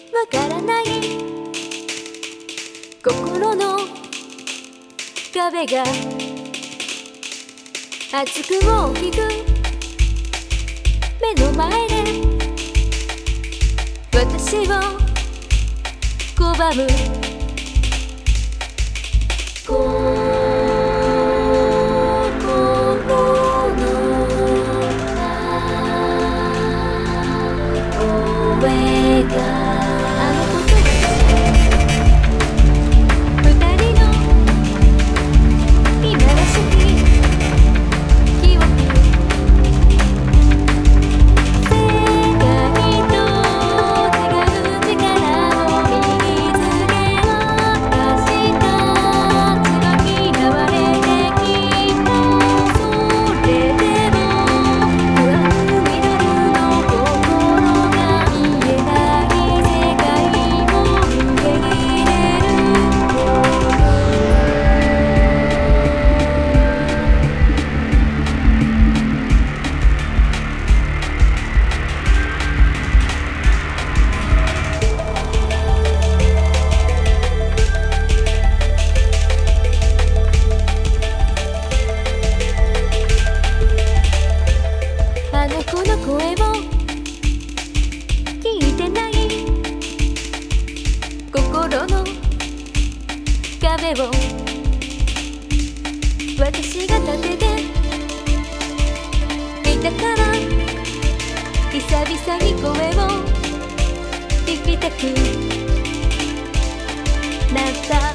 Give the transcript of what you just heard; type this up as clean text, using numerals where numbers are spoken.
わからない心の壁が熱く大きく目の前で私を拒む声があのこと二人の今らしき記憶世界と違う力を身につけ私たちが嫌われてきたそれでも不安になるの心が言えない世界を受け入れるあの子の声を聞いてない心の壁を私が立てていたから久々に声を聞きたくなった